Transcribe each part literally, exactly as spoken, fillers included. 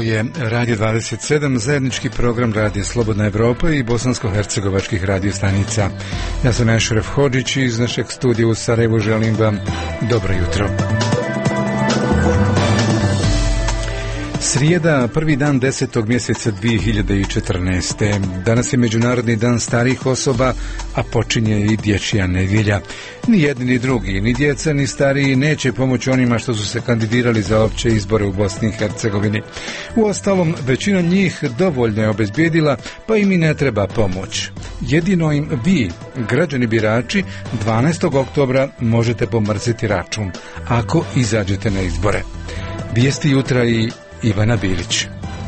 je Radio dvadeset sedam, zajednički program Radija Slobodna Evropa i bosansko-hercegovačkih radio stanica. Ja sam Ešref Hodžić i iz našeg studija u Sarajevu želim vam dobro jutro. Srijeda, prvi dan desetog mjeseca dvije hiljade četrnaeste. Danas je Međunarodni dan starijih osoba, a počinje i dječja nedjelja. Ni jedni ni drugi, ni djeca ni stariji neće pomoći onima što su se kandidirali za opće izbore u Bosni i Hercegovini. Uostalom, većina njih dovoljno je obezbijedila, pa im i ne treba pomoć. Jedino im vi, građani birači, dvanaestog oktobra možete pomrziti račun, ako izađete na izbore. Vijesti jutra i Ivana Bilić.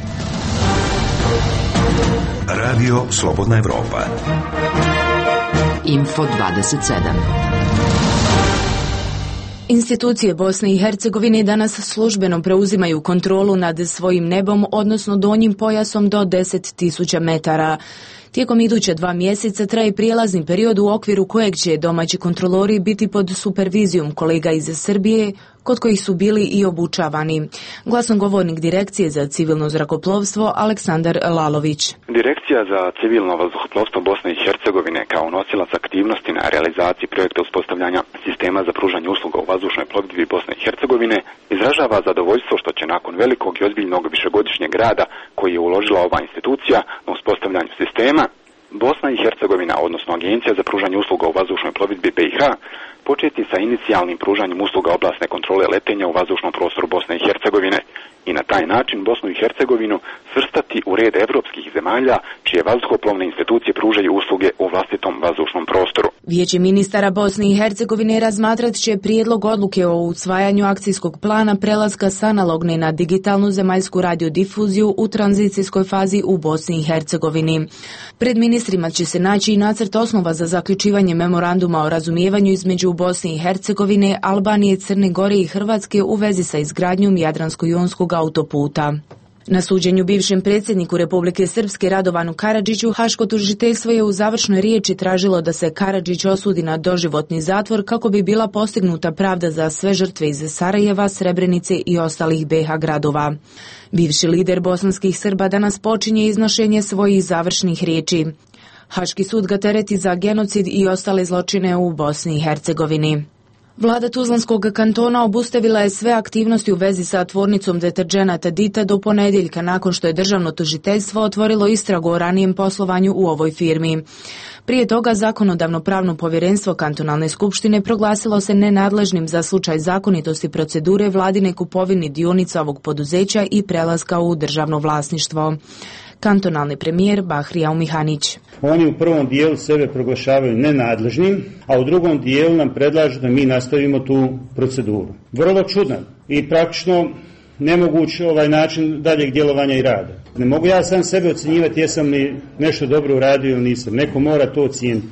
Radio Slobodna Evropa. Info dvadeset sedam. Institucije Bosne i Hercegovine danas službeno preuzimaju kontrolu nad svojim nebom, odnosno donjim pojasom do deset tisuća metara. Tijekom iduće dva mjeseca traje prijelazni period u okviru kojeg će domaći kontrolori biti pod supervizijom kolega iz Srbije, kod kojih su bili i obučavani. Glasnogovornik Direkcije za civilno zrakoplovstvo Aleksandar Lalović. Direkcija za civilno vazduhoplovstvo Bosne i Hercegovine kao nosilac aktivnosti na realizaciji projekta uspostavljanja sistema za pružanje usluga u vazdušnoj plovidbi Bosne i Hercegovine izražava zadovoljstvo što će nakon velikog i ozbiljnog višegodišnjeg rada koji je uložila ova institucija na uspostavljanju sistema, Bosna i Hercegovina, odnosno Agencija za pružanje usluga u vazdušnoj plovidbi B i H, početi sa inicijalnim pružanjem usluga oblasne kontrole letenja u vazdušnom prostoru Bosne i Hercegovine i na taj način Bosnu i Hercegovinu svrstati u red evropskih zemalja čije vazduhoplovne institucije pružaju usluge u vlastitom vazdušnom prostoru. Vijeće ministara Bosne i Hercegovine razmatrat će prijedlog odluke o usvajanju akcijskog plana prelaska s analogne na digitalnu zemaljsku radiodifuziju u tranzicijskoj fazi u Bosni i Hercegovini. Pred ministrima će se naći i nacrt osnova za zaključivanje memoranduma o razumijevanju između Bosne i Hercegovine, Albanije, Crne Gore i Hrvatske u vezi sa izgradnjom Jadransko-jonskog autoputa. Na suđenju bivšem predsjedniku Republike Srpske Radovanu Karadžiću, Haško tužiteljstvo je u završnoj riječi tražilo da se Karadžić osudi na doživotni zatvor kako bi bila postignuta pravda za sve žrtve iz Sarajeva, Srebrenice i ostalih B i H gradova. Bivši lider bosanskih Srba danas počinje iznošenje svojih završnih riječi. Haški sud ga tereti za genocid i ostale zločine u Bosni i Hercegovini. Vlada Tuzlanskog kantona obustavila je sve aktivnosti u vezi sa tvornicom deterdženata Dita do ponedjeljka nakon što je državno tužiteljstvo otvorilo istragu o ranijem poslovanju u ovoj firmi. Prije toga zakonodavno pravno povjerenstvo kantonalne skupštine proglasilo se nenadležnim za slučaj zakonitosti procedure vladine kupovine dionica ovog poduzeća i prelaska u državno vlasništvo. Kantonalni premijer Bahrija Umihanić. Oni u prvom dijelu sebe proglašavaju nenadležnim, a u drugom dijelu nam predlažu da mi nastavimo tu proceduru. Vrlo čudno i praktično nemoguć ovaj način daljeg djelovanja i rada. Ne mogu ja sam sebe ocjenjivati jesam li nešto dobro uradio ili nisam. Neko mora to ocijeniti.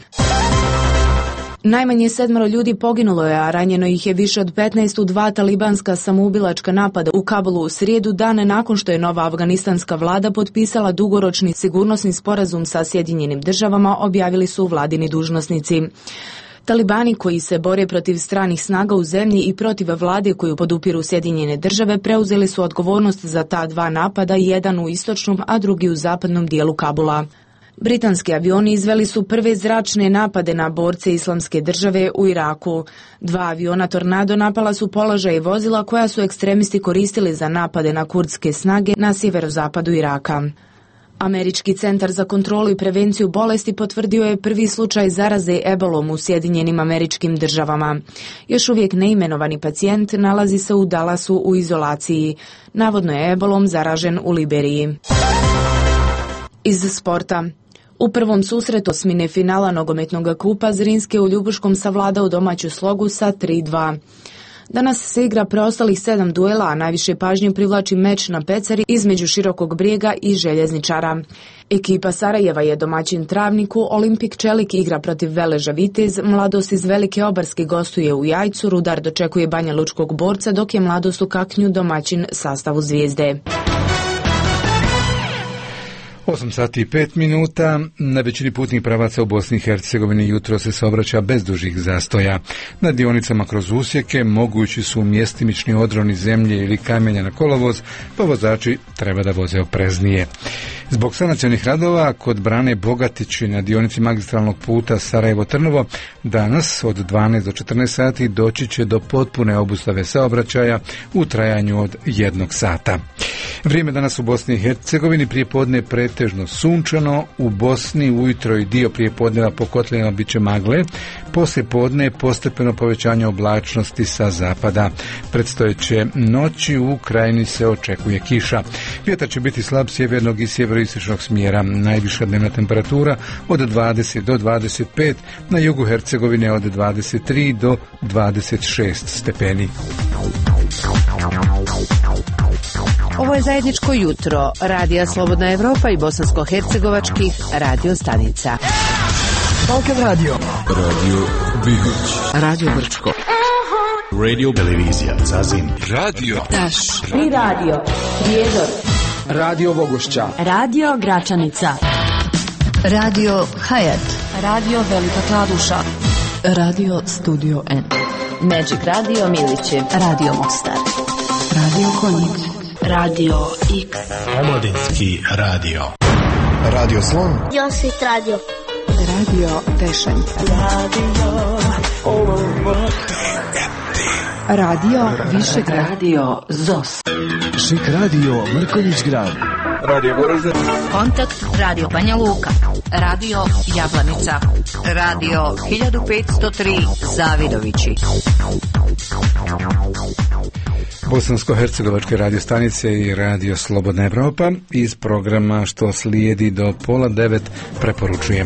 Najmanje sedmero ljudi poginulo je, a ranjeno ih je više od petnaest u dva talibanska samoubilačka napada u Kabulu u srijedu, dane nakon što je nova afganistanska vlada potpisala dugoročni sigurnosni sporazum sa Sjedinjenim državama, objavili su vladini dužnosnici. Talibani koji se bore protiv stranih snaga u zemlji i protiv vlade koju podupiru Sjedinjene države preuzeli su odgovornost za ta dva napada, jedan u istočnom, a drugi u zapadnom dijelu Kabula. Britanski avioni izveli su prve zračne napade na borce Islamske države u Iraku. Dva aviona Tornado napala su položaje vozila koja su ekstremisti koristili za napade na kurdske snage na sjeverozapadu Iraka. Američki centar za kontrolu i prevenciju bolesti potvrdio je prvi slučaj zaraze ebolom u Sjedinjenim Američkim Državama. Još uvijek neimenovani pacijent nalazi se u Dallasu u izolaciji. Navodno je ebolom zaražen u Liberiji. Iz sporta. U prvom susretu osmine finala nogometnog kupa Zrinski u Ljubuškom savladao domaću Slogu sa tri dva. Danas se igra preostalih sedam duela, a najviše pažnje privlači meč na Pecari između Širokog Brijega i Željezničara. Ekipa Sarajeva je domaćin Travniku, Olimpik Čelik igra protiv Veleža Vitez, Mladost iz Velike Obarske gostuje u Jajcu, Rudar dočekuje Banja Lučkog Borca, dok je Mladost u Kaknju domaćin sastavu Zvijezde. osam sati i pet minuta. Na većini putnih pravaca u Bosni i Hercegovini jutro se saobraća bez dužih zastoja. Na dionicama kroz usjeke mogući su mjestimični odroni zemlje ili kamenja na kolovoz, pa vozači treba da voze opreznije. Zbog sanacionih radova kod brane Bogatići na dionici magistralnog puta Sarajevo-Trnovo danas od dvanaest do četrnaest sati doći će do potpune obustave saobraćaja u trajanju od jednog sata. Vrijeme danas u Bosni i Hercegovini prijepodne pretežno sunčano, u Bosni ujutro i dio prijepodneva po kotlinama bit će magle, poslije podne postepeno povećanje oblačnosti sa zapada. Predstojeće noći u krajini se očekuje kiša. Vjetar će biti slab sjevernog i sjeveroistočnog smjera. Najviša dnevna temperatura od dvadeset do dvadeset pet, na jugu Hercegovine od dvadeset tri do dvadeset šest stepeni. Ovo je zajedničko jutro Radija Slobodna Evropa i bosansko-hercegovačkih radio stanica. Balkan radio. Radio Bihoć. Radio Brčko. Radio Televizija Zazin. Radio Taš. I radio Prijedor. Radio Vogošća. Radio Gračanica. Radio Hayat. Radio Velika Kladuša. Radio Studio N. Magic Radio Miliće. Radio Mostar. Radio Konjic. Radio X. Omladinski radio. Radio Slon. Josit radio. Radio Tešanj. Radio Radio Višegrad. Radio Zos. Šik radio Mrkonjić grad. Radio Voražde. Kontakt Radio Banja Luka. Radio Jablanica. Radio hiljadu petsto tri Zavidovići. Bosansko-hercegovačke radio stanice i Radio Slobodna Evropa iz programa što slijedi do pola devet preporučujem.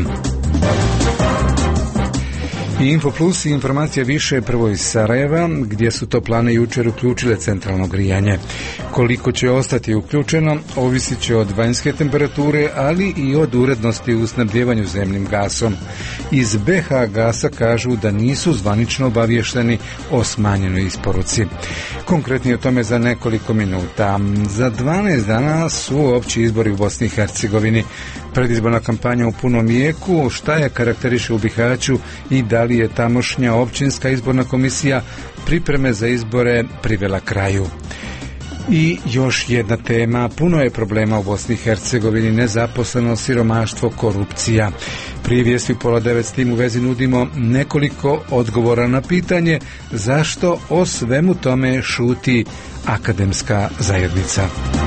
I Info Plus i informacija više prvo iz Sarajeva, gdje su toplane jučer uključile centralno grijanje. Koliko će ostati uključeno, ovisit će od vanjske temperature, ali i od urednosti u snabdjevanju zemnim gasom. Iz B H Gasa kažu da nisu zvanično obavješteni o smanjenoj isporuci. Konkretnije o tome za nekoliko minuta. Za dvanaest dana su opći izbori u Bosni i Hercegovini. Predizborna kampanja u punom jeku, šta je karakteriše u Bihaću i da li je tamošnja općinska izborna komisija pripreme za izbore privela kraju. I još jedna tema, puno je problema u Bosni i Hercegovini, nezaposlenost, siromaštvo, korupcija. Prije vijesti u pola devet s tim u vezi nudimo nekoliko odgovora na pitanje zašto o svemu tome šuti akademska zajednica.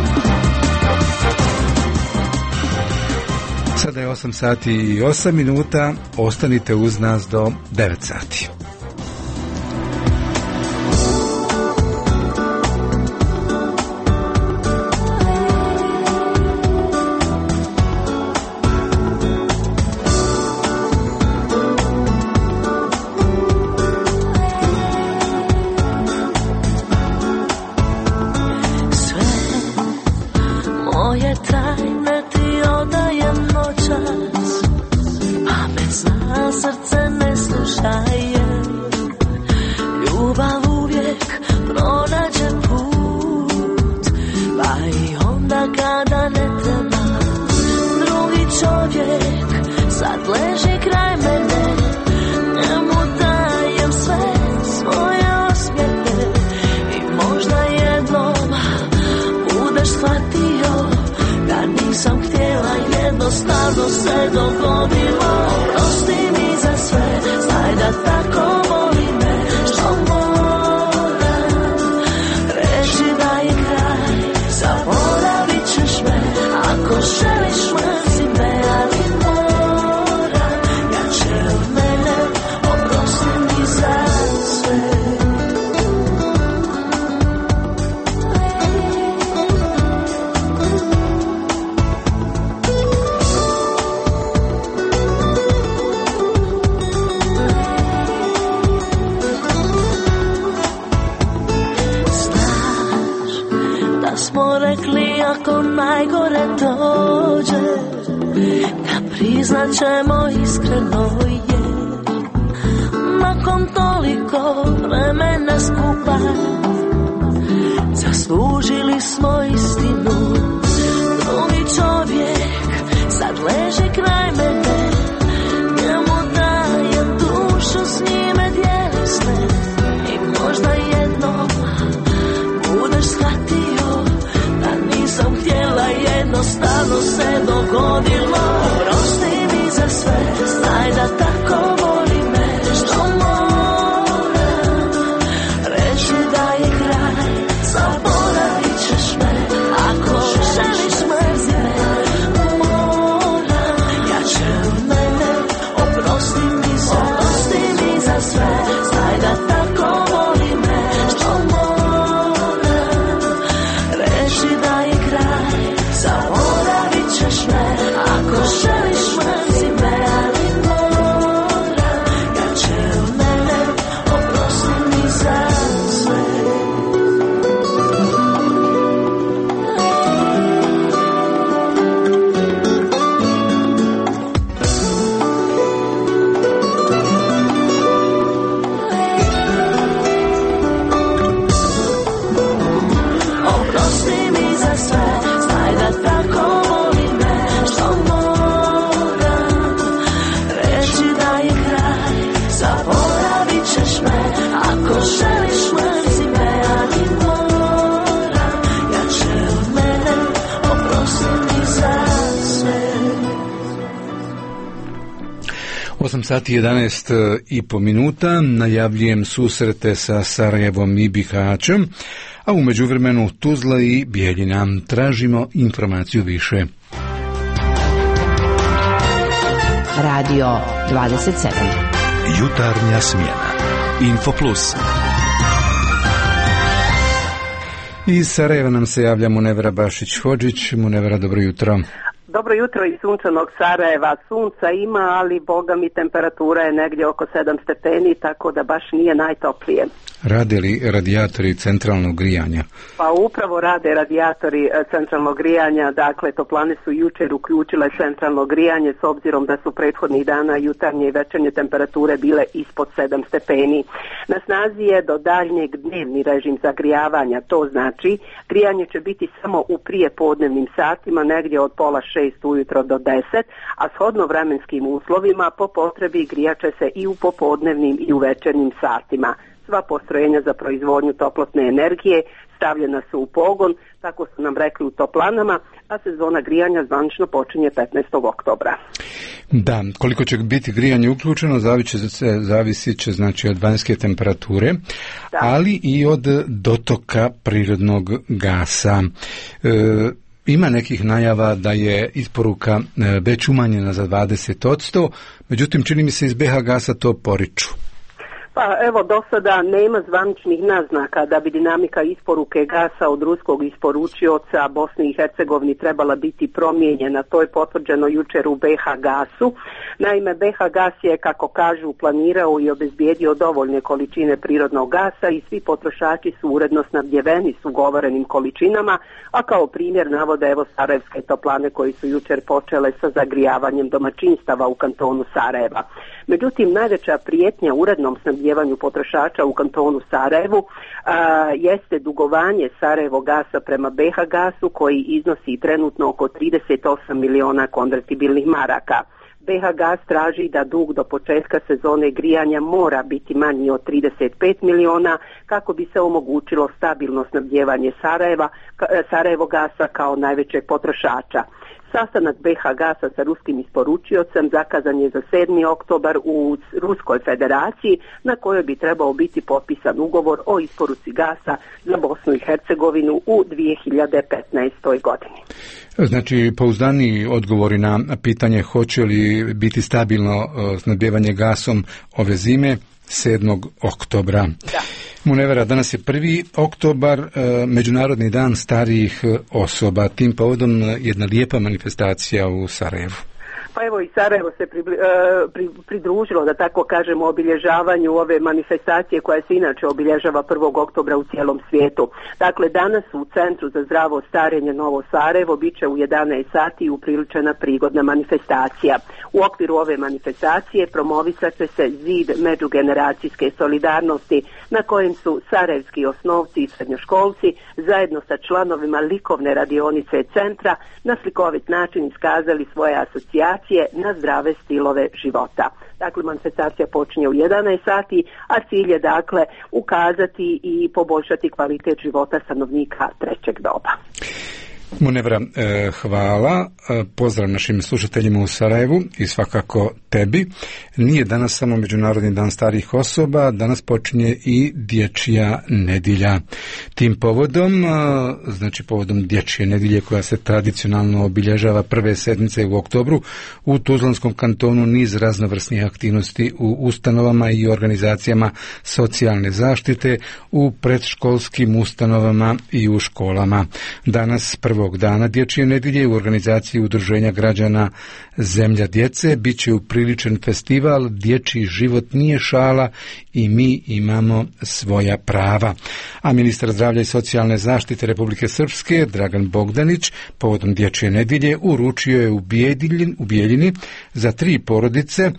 Sada je osam sati i osam minuta, ostanite uz nas do devet sati. Zaslužili smo istinu, drugi čovjek dogodilo. Prosti mi za sve, znaj da tako voli me. Što moram reći da je kraj, zaboravit ćeš me. Ako želiš mrzi me, moram, ja ću od mene. Oprosti mi za, oprosti mi za sve, znaj da tako voli me. Što moram reći da je kraj, zaboravit ćeš me. Ako želiš mrzi me, ali moram, ja ću od mene. Oprosti mi za sve. Oprosti mi za sve, znaj da tako voli me. Što moram reći da je kraj, zaboravit ćeš me. Ako želiš mrzi me, ali moram, ja ću od mene. Oprosti mi za sve. osam sati jedanaest i po minuta, najavljujem susrete sa Sarajevom i Bihaćom, a u međuvremenu Tuzla i Bijeljina. Tražimo informaciju više. Radio dvadeset sedam. Jutarnja smjena. Info Plus. Iz Sarajeva nam se javlja Munevera Bašić-Hodžić. Munevera, dobro jutro. Dobro jutro iz sunčanog Sarajeva. Sunca ima, ali boga mi temperatura je negdje oko sedam stepeni, tako da baš nije najtoplije. Rade li radijatori centralnog grijanja? Pa upravo rade radijatori e, centralnog grijanja, dakle toplane su jučer uključile centralno grijanje s obzirom da su prethodnih dana jutarnje i večernje temperature bile ispod sedam stepeni. Na snazi je do daljnjeg dnevni režim zagrijavanja, to znači grijanje će biti samo u prijepodnevnim satima, negdje od pola šest ujutro do deset, a shodno vremenskim uslovima po potrebi grijat će se i u popodnevnim i u večernjim satima. Sva postrojenja za proizvodnju toplotne energije stavljena su u pogon, tako su nam rekli u toplanama, a sezona grijanja zvanično počinje petnaestog oktobra. Da, koliko će biti grijanje uključeno zavisit će, zavisit će znači od vanjske temperature, da, ali i od dotoka prirodnog gasa. E, Ima nekih najava da je isporuka već umanjena za dvadeset posto, međutim čini mi se iz B H Gasa to poriču. Pa evo, do sada nema zvaničnih naznaka da bi dinamika isporuke gasa od ruskog isporučioca Bosni i Hercegovini trebala biti promijenjena. To je potvrđeno jučer u B H Gasu. Naime, B H Gas je, kako kažu, planirao i obezbijedio dovoljne količine prirodnog gasa i svi potrošači su uredno snabdjeveni s ugovorenim količinama, a kao primjer navode evo sarajevske toplane koji su jučer počele sa zagrijavanjem domaćinstava u kantonu Sarajeva. Međutim, najveća prijetnja urednom snabdjevanju potrošača u kantonu Sarajevu a, jeste dugovanje Sarajevo Gasa prema B H Gasu koji iznosi trenutno oko trideset osam miliona konvertibilnih maraka. B H Gas traži da dug do početka sezone grijanja mora biti manji od trideset pet miliona kako bi se omogućilo stabilno snabdjevanje Sarajeva, Sarajevo Gasa kao najvećeg potrošača. Sastanak B H Gasa sa ruskim isporučiocem zakazan je za sedmi oktobar u Ruskoj federaciji na kojoj bi trebao biti potpisan ugovor o isporuci gasa za Bosnu i Hercegovinu u dvije hiljade petnaestoj. godini. Znači, pouzdani odgovori na pitanje hoće li biti stabilno snabdjevanje gasom ove zime sedmog oktobra. Da. Munevera, danas je prvi oktobar, Međunarodni dan starijih osoba. Tim povodom jedna lijepa manifestacija u Sarajevu. Pa evo i Sarajevo se pri, pri, pridružilo, da tako kažemo, obilježavanju ove manifestacije koja se inače obilježava prvog oktobra u cijelom svijetu. Dakle, danas u Centru za zdravo starenje Novo Sarajevo bit će u jedanaest sati upriličena prigodna manifestacija. U okviru ove manifestacije promovisat će se zid međugeneracijske solidarnosti na kojem su sarajevski osnovci i srednjoškolci zajedno sa članovima likovne radionice centra na slikovit način iskazali svoje asocijacije na zdrave stilove života. Dakle, manifestacija počinje u jedanaest sati, a cilj je dakle ukazati i poboljšati kvalitet života stanovnika trećeg doba. Munevra, eh, hvala. Eh, pozdrav našim slušateljima u Sarajevu i svakako tebi. Nije danas samo Međunarodni dan starijih osoba, danas počinje i Dječja nedjelja. Tim povodom, eh, znači povodom Dječje nedjelje koja se tradicionalno obilježava prve sedmice u oktobru, u Tuzlanskom kantonu niz raznovrsnih aktivnosti u ustanovama i organizacijama socijalne zaštite, u predškolskim ustanovama i u školama. Danas prvog dana Dječje nedjelje u organizaciji Udruženja građana Zemlja djece bit će upriličen festival Dječji život nije šala i mi imamo svoja prava. A ministar zdravlja i socijalne zaštite Republike Srpske Dragan Bogdanić povodom Dječje nedjelje uručio je u Bijeljini, u Bijeljini za tri porodice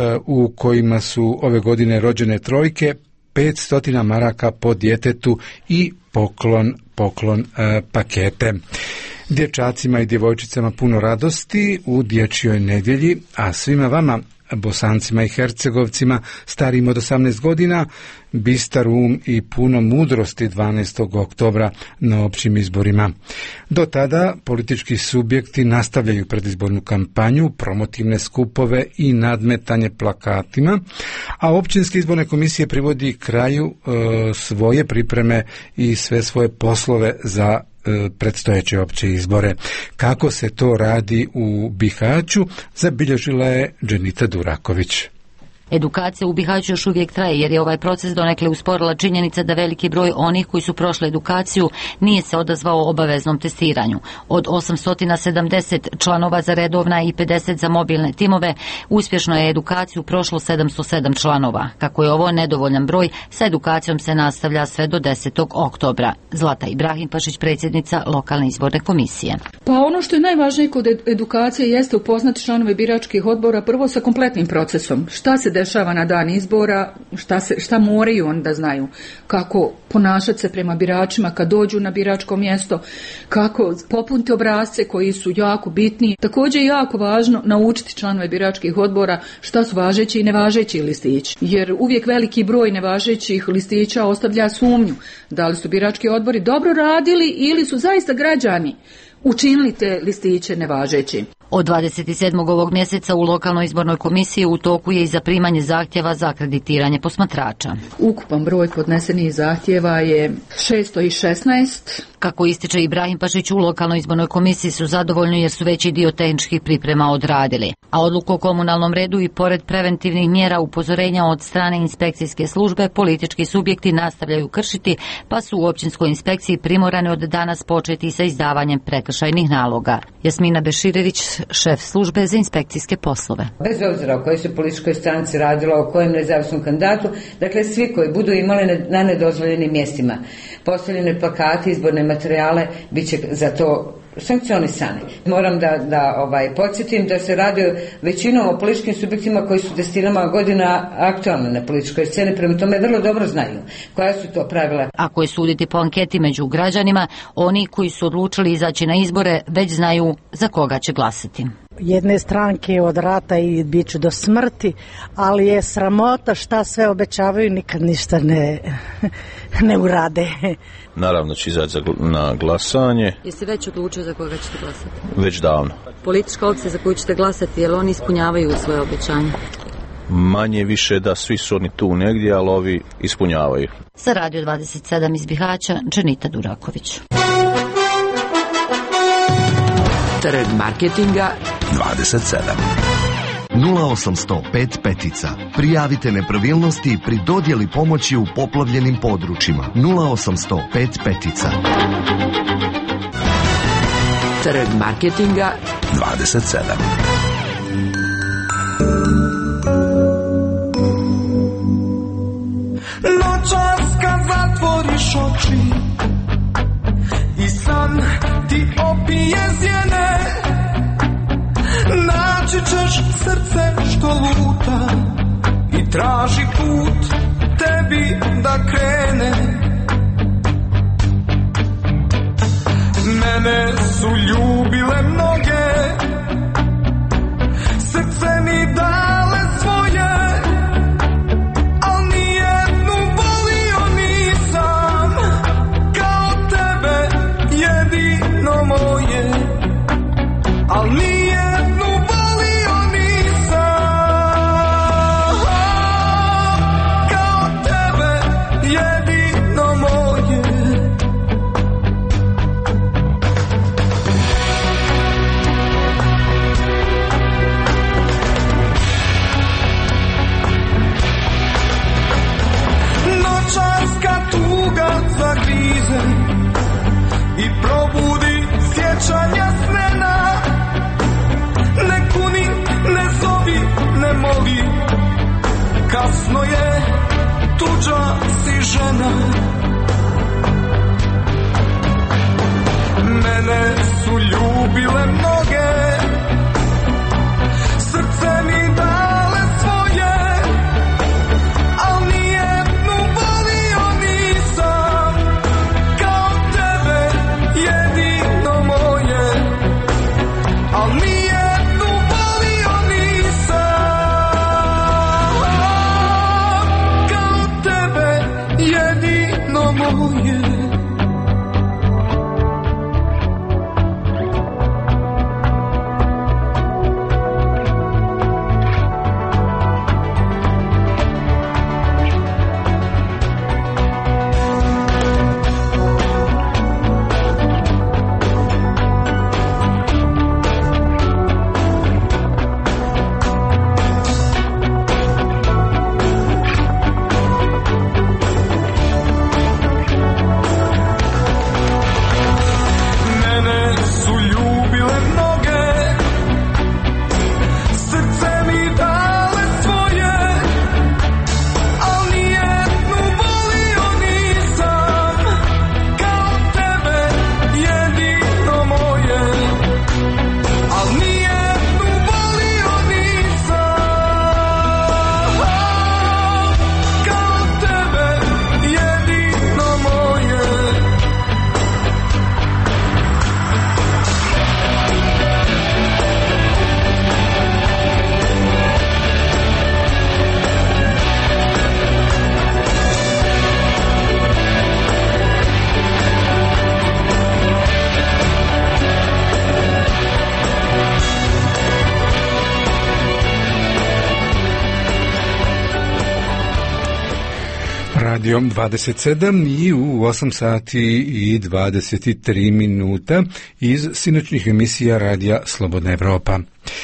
u kojima su ove godine rođene trojke petsto maraka po djetetu i poklon poklon e, pakete. Dječacima i djevojčicama puno radosti u Dječjoj nedjelji, a svima vama, Bosancima i Hercegovcima starijim od osamnaest godina, bistar um i puno mudrosti dvanaestog oktobra na općim izborima. Do tada politički subjekti nastavljaju predizbornu kampanju, promotivne skupove i nadmetanje plakatima, a općinske izborne komisije privodi kraju e, svoje pripreme i sve svoje poslove za predstojeće opće izbore. Kako se to radi u Bihaću, zabilježila je Dženita Duraković. Edukacija u Bihaću još uvijek traje jer je ovaj proces donekle usporila činjenica da veliki broj onih koji su prošli edukaciju nije se odazvao obaveznom testiranju. Od osamsto sedamdeset članova za redovna i pedeset za mobilne timove, uspješno je edukaciju prošlo sedamsto sedam članova. Kako je ovo nedovoljan broj, sa edukacijom se nastavlja sve do desetog oktobra. Zlata Ibrahim-Pašić, predsjednica lokalne izborne komisije. Pa ono što je najvažnije kod edukacije jeste upoznati članove biračkih odbora prvo sa kompletnim procesom. Šta se dešava na dan izbora, šta, se, šta moraju oni da znaju, kako ponašati se prema biračima kad dođu na biračko mjesto, kako popuniti obrasce koji su jako bitni. Također je jako važno naučiti članove biračkih odbora šta su važeći i nevažeći listići, jer uvijek veliki broj nevažećih listića ostavlja sumnju da li su birački odbori dobro radili ili su zaista građani učinili te listiće nevažeći. Od dvadeset sedmog ovog mjeseca u lokalnoj izbornoj komisiji u toku je i zaprimanje zahtjeva za akreditiranje posmatrača. Ukupan broj podnesenih zahtjeva je šesto šesnaest. Kako ističe Ibrahim-Pašić, u lokalnoj izbornoj komisiji su zadovoljni jer su veći dio tehničkih priprema odradili. A odluku o komunalnom redu i pored preventivnih mjera upozorenja od strane inspekcijske službe, politički subjekti nastavljaju kršiti, pa su u općinskoj inspekciji primorani od danas početi sa izdavanjem prekršajnih naloga. Jasmina Beširerić, šef službe za inspekcijske poslove. Bez obzira o kojoj se političkoj stranci radilo, o kojem nezavisnom kandidatu, dakle svi koji budu imali na nedozvoljenim mjestima postavljene plakate, izborne materijale, bit će za to sankcionisani. Moram da, da ovaj, podsjetim da se radi većinom o političkim subjektima koji su desetinama godina aktualni na političkoj sceni, prema tome vrlo dobro znaju koja su to pravila. Ako je suditi po anketi među građanima, oni koji su odlučili izaći na izbore već znaju za koga će glasati. Jedne stranke od rata i bit ću do smrti, ali je sramota šta sve obećavaju, nikad ništa ne, ne urade. Naravno će izaći na glasanje. Jeste već odlučili za koga ćete glasati? Već davno. Politička opcija za koju ćete glasati, jer oni ispunjavaju svoje obećanje? Manje više da svi su oni tu negdje, ali ovi ispunjavaju. Sa Radio dvadeset sedam iz Bihaća, Dženita Duraković. Trg marketinga dvadeset sedam. nula osamsto pet petica. Prijavite nepravilnosti pri dodjeli pomoći u poplavljenim područjima. nula osamsto pet petica. Trg marketinga dvadeset sedam. Noćas kad zatvoriš oči i san ti opije zjene, naći ćeš srce što luta i traži put tebi da krene. Mene su ljubile mnoge, srce mi dale svoje, al nijednu volio nisam kao tebe, jedino moje. tuđa si žena. Mene su ljubile mnoge, srce mi dale svoje, al nijednu volio nisam kao tebe, jedino moje, al nijednu volio nisam kao tebe, jedino moje. Radio dvadeset sedam i u osam sati i dvadeset tri minuta iz sinoćnih emisija Radija Slobodna Evropa.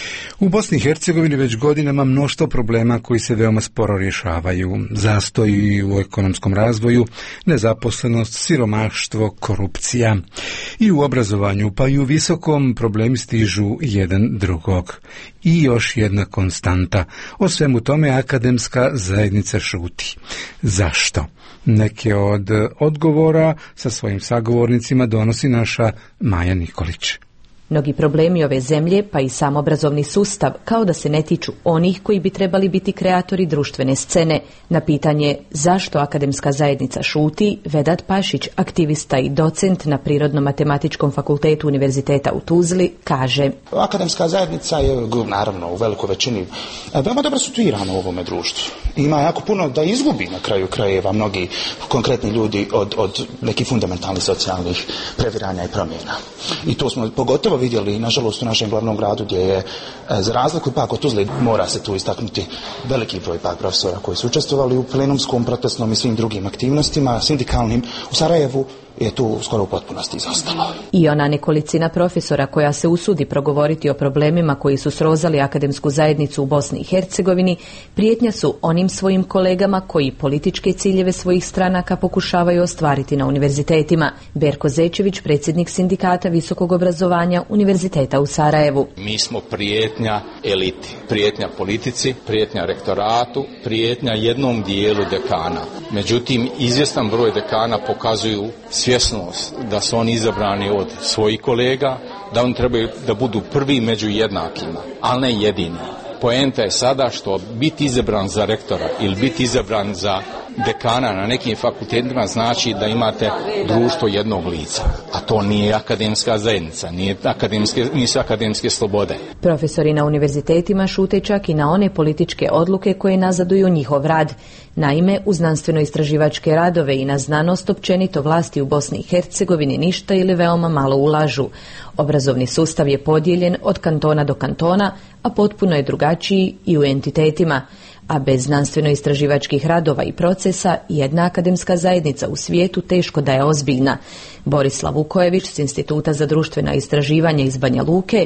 U Bosni i Hercegovini već godinama mnoštvo problema koji se veoma sporo rješavaju. Zastoj u ekonomskom razvoju, nezaposlenost, siromaštvo, korupcija. I u obrazovanju, pa i u visokom, problemi stižu jedan drugog. I još jedna konstanta. O svemu tome akademska zajednica šuti. Zašto? Neke od odgovora sa svojim sagovornicima donosi naša Maja Nikolić. Mnogi problemi ove zemlje, pa i sam obrazovni sustav, kao da se ne tiču onih koji bi trebali biti kreatori društvene scene. Na pitanje zašto akademska zajednica šuti, Vedat Pašić, aktivista i docent na Prirodno-matematičkom fakultetu Univerziteta u Tuzli, kaže: Akademska zajednica je, naravno, u velikoj većini veoma dobro situirana u ovome društvu. Ima jako puno da izgubi na kraju krajeva mnogi konkretni ljudi od, od nekih fundamentalnih socijalnih previranja i promjena. I to smo pogotovo vidjeli, nažalost, u našem glavnom gradu, gdje je, za razliku ipak od Tuzle, mora se tu istaknuti veliki broj pak profesora koji su učestvovali u plenumskom, protestnom i svim drugim aktivnostima, sindikalnim. U Sarajevu je tu skoro u potpunosti izostalo. I ona nekolicina profesora koja se usudi progovoriti o problemima koji su srozali akademsku zajednicu u Bosni i Hercegovini, prijetnja su onim svojim kolegama koji političke ciljeve svojih stranaka pokušavaju ostvariti na univerzitetima. Berko Zečević, predsjednik sindikata visokog obrazovanja Univerziteta u Sarajevu. Mi smo prijetnja eliti, prijetnja politici, prijetnja rektoratu, prijetnja jednom dijelu dekana. Međutim, izvjestan broj dekana pokazuju svjesnost da su oni izabrani od svojih kolega, da oni trebaju da budu prvi među jednakima, ali ne jedini. Poenta je sada što biti izabran za rektora ili biti izabran za dekana na nekim fakultetima znači da imate društvo jednog lica, a to nije akademska zajednica, nije akademske, nisu akademske slobode. Profesori na univerzitetima šute čak i na one političke odluke koje nazaduju njihov rad. Naime, u znanstveno-istraživačke radove i na znanost općenito vlasti u Bosni i Hercegovini ništa ili veoma malo ulažu. Obrazovni sustav je podijeljen od kantona do kantona, a potpuno je drugačiji i u entitetima. A bez znanstveno-istraživačkih radova i procesa, jedna akademska zajednica u svijetu teško da je ozbiljna. Borislav Vukojević s Instituta za društvena istraživanja iz Banja Luke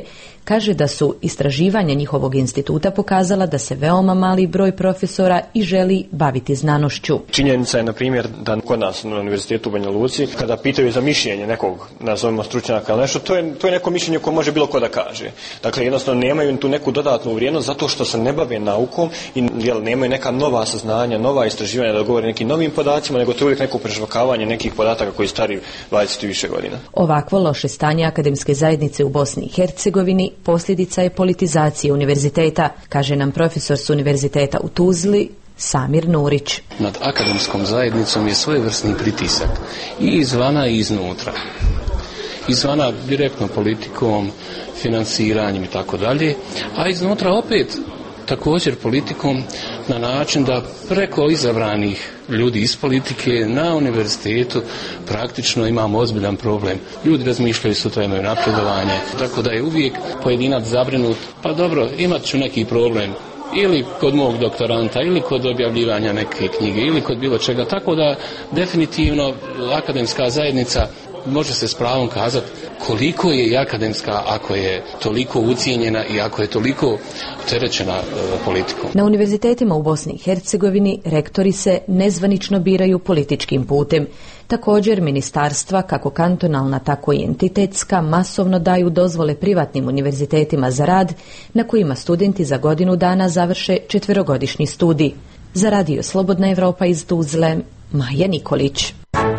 Kaže da su istraživanja njihovog instituta pokazala da se veoma mali broj profesora i želi baviti znanošću. Činjenica je, na primjer, da kod nas na Univerzitetu u Banja Luci, kada pitaju za mišljenje nekog, nazovimo stručnjaka ili nešto, to je, to je neko mišljenje koje može bilo ko da kaže. Dakle, jednostavno nemaju tu neku dodatnu vrijednost zato što se ne bave naukom i jel, nemaju neka nova saznanja, nova istraživanja da govore nekim novim podacima, nego to je uvijek neko prežvakavanje nekih podataka koji stari dvadeset i više godina. Ovakvo loše stanje akademske zajednice u Bosni i Hercegovini posljedica je politizacije univerziteta, kaže nam profesor s Univerziteta u Tuzli Samir Nurić. Nad akademskom zajednicom je svojevrsni pritisak i izvana i iznutra. Izvana direktno politikom, financiranjem i tako dalje, a iznutra opet također politikom na način da preko izabranih ljudi iz politike na univerzitetu praktično imamo ozbiljan problem. Ljudi razmišljaju sutra imaju napredovanje, tako da je uvijek pojedinac zabrinut, pa dobro, imat ću neki problem ili kod mog doktoranta, ili kod objavljivanja neke knjige, ili kod bilo čega, tako da definitivno akademska zajednica može se s pravom kazati koliko je i akademska ako je toliko ucijenjena i ako je toliko opterećena e, politikom. Na univerzitetima u Bosni i Hercegovini rektori se nezvanično biraju političkim putem. Također ministarstva, kako kantonalna tako i entitetska, masovno daju dozvole privatnim univerzitetima za rad na kojima studenti za godinu dana završe četverogodišnji studij. Za Radio Slobodna Evropa iz Tuzle, Maja Nikolić.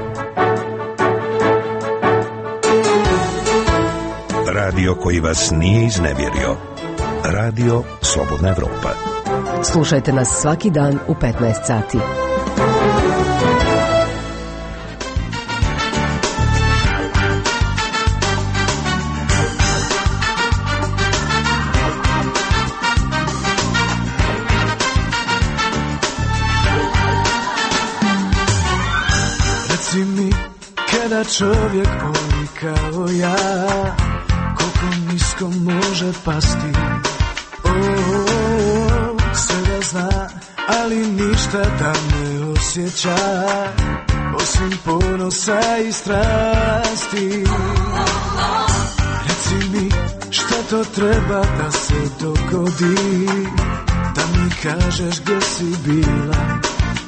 Radio koji vas nije iznevjerio. Radio Slobodna Evropa. Slušajte nas svaki dan u petnaest sati. Reci mi kada čovjek voli kao ja, nisko može pasti. O, sve da zna, ali ništa da ne osjeća, osim ponosa i strasti. Reci mi šta to treba da se dogodi, da mi kažeš gdje si bila.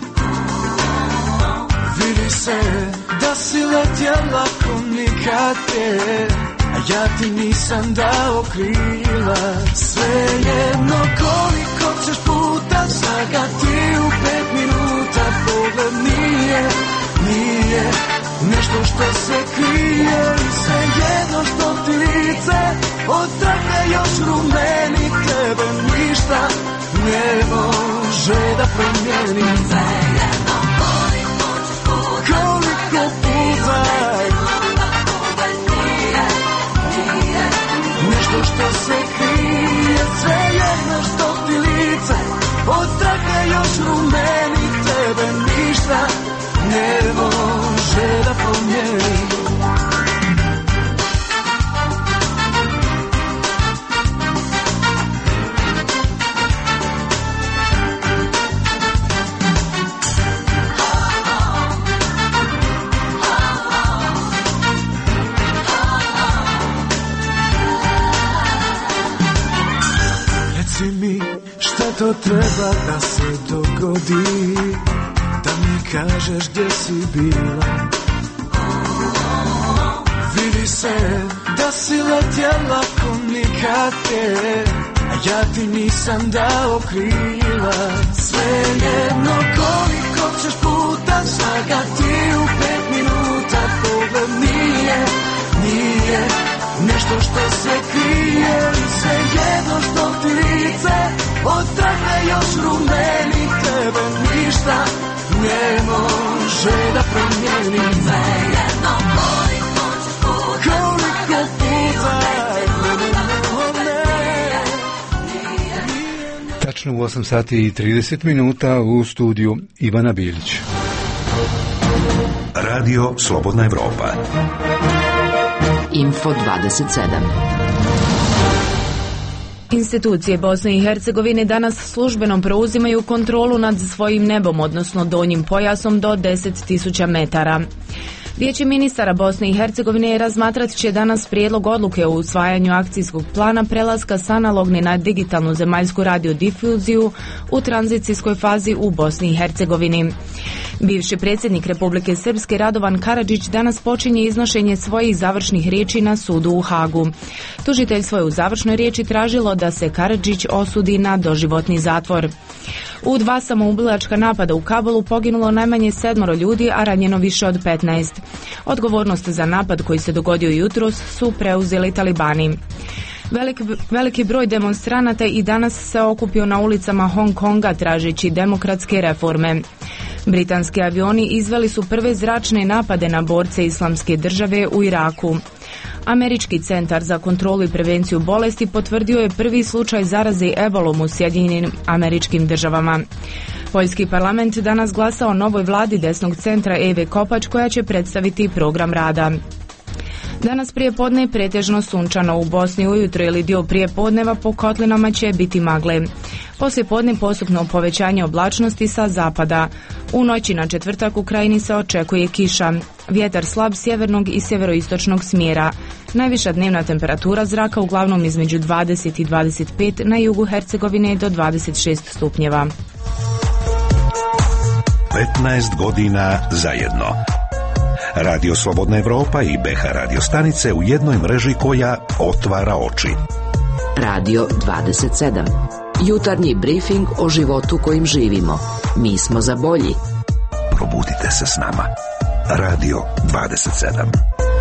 Vidi se da si letjela ko nikad prije, a ja ti nisam dao krila. Svejedno koliko ćeš puta slagati, u pet minuta pogled nije, nije nešto što se krije. Svejedno što ti lice otrgne još rumeni, tebe ništa ne može da promijeni. Svejedno koliko ćeš puta, koliko puta nešto što se krije, svejedno što ti lice otrgne još rumeni, tebe ništa ne može da promijeni. To treba da se dogodi, da mi kažeš gdje si bila. Vidi se da si letjela ko nikad prije, a ja ti nisam dao krila. Svejedno koliko ćeš puta slagati, u pet minuta pogled nije, nije nešto što se krije. Svejedno što ti lice otrgne još rumeni, tebe ništa ne može da promijeni. Svejedno koliko ćeš puta, koliko puta. Tačno u osam sati i trideset minuta u studiju Ivana Bilić. Radio Slobodna Evropa. Info dvadeset sedam. Institucije Bosne i Hercegovine danas službeno preuzimaju kontrolu nad svojim nebom, odnosno donjim pojasom do deset tisuća metara. Vijeće ministara Bosne i Hercegovine razmatrat će danas prijedlog odluke o usvajanju akcijskog plana prelaska s analogne na digitalnu zemaljsku radiodifuziju u tranzicijskoj fazi u Bosni i Hercegovini. Bivši predsjednik Republike Srpske Radovan Karadžić danas počinje iznošenje svojih završnih riječi na sudu u Hagu. Tužiteljstvo je u završnoj riječi tražilo da se Karadžić osudi na doživotni zatvor. U dva samoubilačka napada u Kabulu poginulo najmanje sedmoro ljudi, a ranjeno više od petnaest. Odgovornost za napad koji se dogodio jutros su preuzeli talibani. Velik, veliki broj demonstranata i danas se okupio na ulicama Hong Konga tražeći demokratske reforme. Britanski avioni izveli su prve zračne napade na borce Islamske države u Iraku. Američki centar za kontrolu i prevenciju bolesti potvrdio je prvi slučaj zaraze ebolom u Sjedinjenim Američkim Državama. Poljski parlament danas glasa o novoj vladi desnog centra Eve Kopač koja će predstaviti program rada. Danas prije podne pretežno sunčano u Bosni, ujutro ili dio prije podneva po kotlinama će biti magle. Poslije podne postupno povećanje oblačnosti sa zapada. U noći na četvrtak u krajini se očekuje kiša. Vjetar slab sjevernog i sjeveroistočnog smjera. Najviša dnevna temperatura zraka uglavnom između dvadeset i dvadeset pet, na jugu Hercegovine do dvadeset šest stupnjeva. petnaest godina zajedno. Radio Slobodna Evropa i B H radio stanice u jednoj mreži koja otvara oči. Radio dvadeset sedam. Jutarnji brifing o životu kojim živimo. Mi smo za bolji. Probudite se s nama. Radio dvadeset sedam.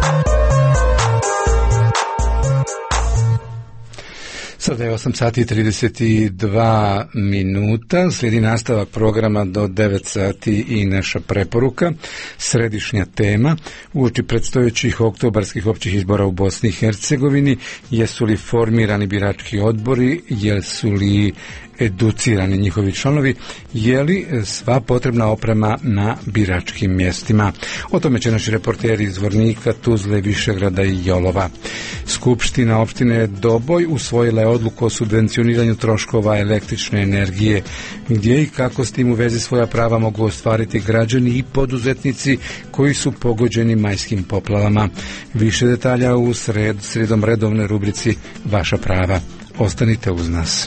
Sada je osam sati i trideset dva minuta, slijedi nastavak programa do devet sati i naša preporuka, središnja tema uoči predstojećih oktobarskih općih izbora u Bosni i Hercegovini. Jesu li formirani birački odbori, jesu li educirani njihovi članovi, je li sva potrebna oprema na biračkim mjestima. O tome će naši reporteri iz Zvornika, Tuzle, Višegrada i Jolova. Skupština opštine Doboj usvojila je odluku o subvencioniranju troškova električne energije, gdje i kako s tim u vezi svoja prava mogu ostvariti građani i poduzetnici koji su pogođeni majskim poplavama. Više detalja u sred, sredom redovne rubrici Vaša prava. Ostanite uz nas.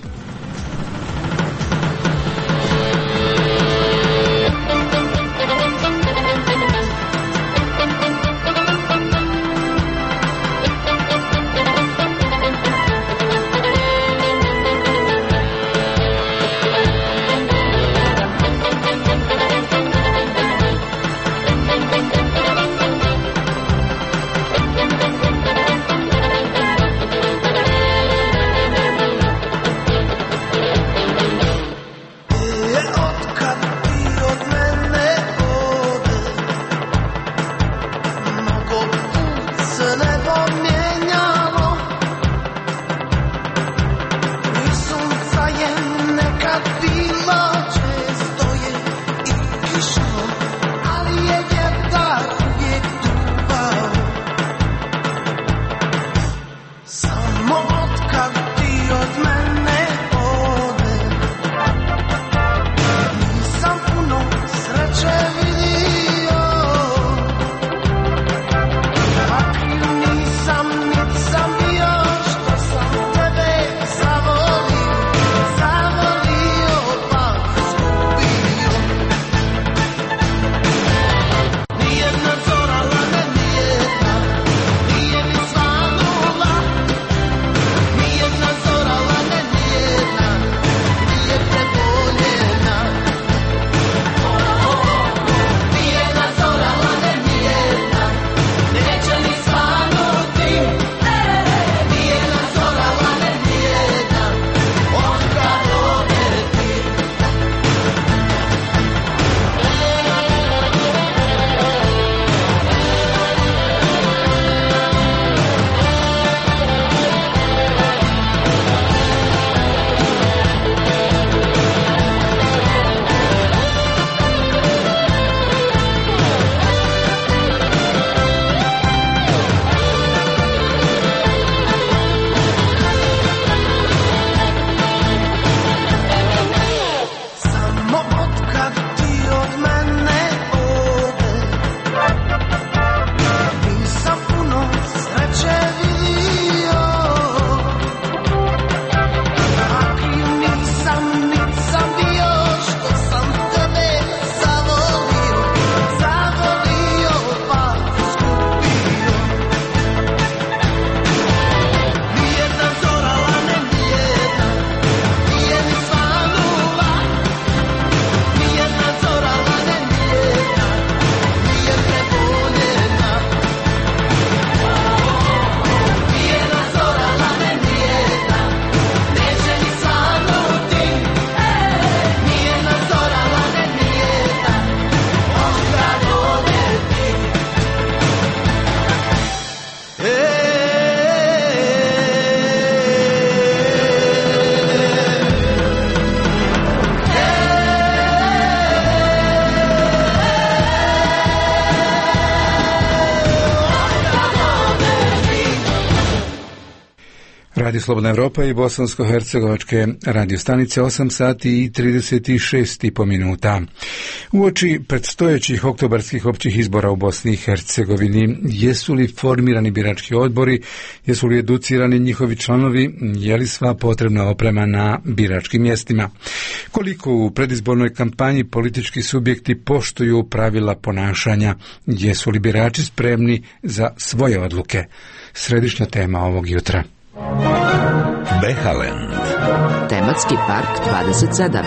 Radio Slobodna Evropa i bosansko-hercegovačke radio stanice, osam sati i trideset šest i po minuta. Uoči predstojećih oktobarskih općih izbora u Bosni i Hercegovini, jesu li formirani birački odbori, jesu li educirani njihovi članovi, je li sva potrebna oprema na biračkim mjestima? Koliko u predizbornoj kampanji politički subjekti poštuju pravila ponašanja, jesu li birači spremni za svoje odluke? Središnja tema ovog jutra. Behalend. Tematski park dvadeset sedam.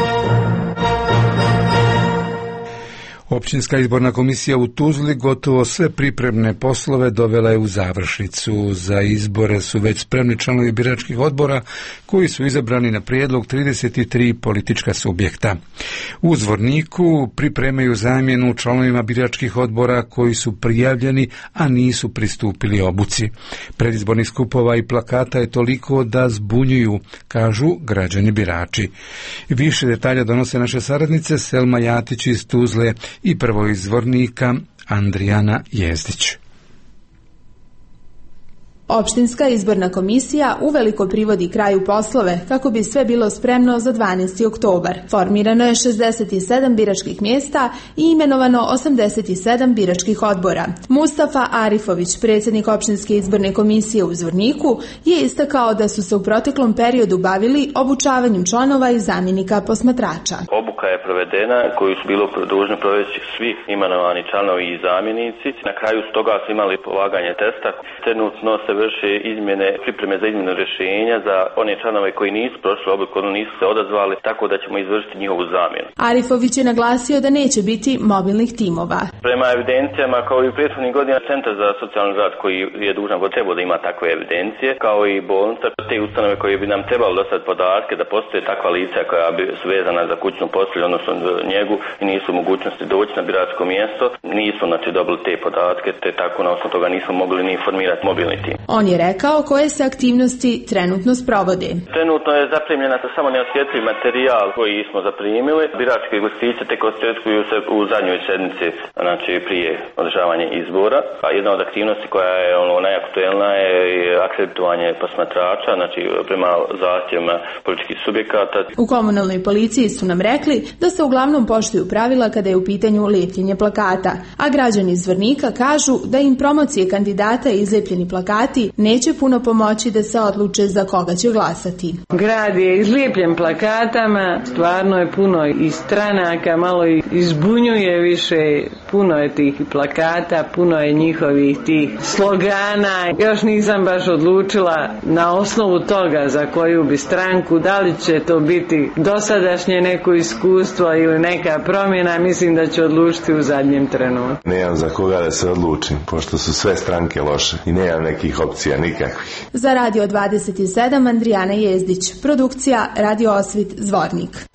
Općinska izborna komisija u Tuzli gotovo sve pripremne poslove dovela je u završnicu. Za izbore su već spremni članovi biračkih odbora koji su izabrani na prijedlog trideset tri politička subjekta. U Zvorniku pripremaju zamjenu članovima biračkih odbora koji su prijavljeni, a nisu pristupili obuci. Predizbornih skupova i plakata je toliko da zbunjuju, kažu građani birači. Više detalja donose naše saradnice Selma Jatić iz Tuzle i prvo iz Zvornika Andrijana Jezdić. Opštinska izborna komisija uveliko privodi kraju poslove kako bi sve bilo spremno za dvanaesti oktobar. Formirano je šezdeset sedam biračkih mjesta i imenovano osamdeset sedam biračkih odbora. Mustafa Arifović, predsjednik opštinske izborne komisije u Zvorniku, je istakao da su se u proteklom periodu bavili obučavanjem članova i zamjenika posmatrača. Obuka je provedena koju su bilo dužni provesti svi imenovani članovi i zamjenici. Na kraju toga su imali polaganje testa. Trenutno se vrše izmjene, pripreme za izmjenu rješenja za one članove koji nisu prošli obuku, odnosno nisu se odazvali, tako da ćemo izvršiti njihovu zamjenu. Arifović je naglasio da neće biti mobilnih timova. Prema evidencijama, kao i u prethodnih godina, Centar za socijalni rad koji je dužan potrebu da ima takve evidencije, kao i bolnica, te ustanove koje bi nam trebalo dostaviti podatke da postoje takva lica koja bi su vezana za kućnu postelju, odnosno njegu, i nisu u mogućnosti doći na biračko mjesto, nisu znači dobili te podatke, te tako na osnovu toga nismo mogli ni informirati mobilni tim. On je rekao koje se aktivnosti trenutno sprovode. Trenutno je zaprimljena sa samo neosjetljiv materijal koji smo zaprimili. Biračke listiće tek osjetljuju se u zadnjoj sedmici, znači prije održavanja izbora. A jedna od aktivnosti koja je ono najaktuelna je akreditovanje posmatrača, znači prema zahtjevima političkih subjekata. U komunalnoj policiji su nam rekli da se uglavnom poštuju pravila kada je u pitanju lijepljenje plakata, a građani iz Zvornika kažu da im promocije kandidata i izlijepljeni plakati neće puno pomoći da se odluče za koga će glasati. Grad je izlijepljen plakatama, stvarno je puno i stranaka, malo i izbunjuje više, puno je tih plakata, puno je njihovih tih slogana. Još nisam baš odlučila na osnovu toga za koju bi stranku, da li će to biti dosadašnje neko iskustvo ili neka promjena, mislim da ću odlučiti u zadnjem trenutku. Nemam za koga da se odlučim, pošto su sve stranke loše i nemam nekih opcija nikakvih. Za Radio dvadeset sedam Andrijana Jezdić, produkcija Radio Osvit Zvornik.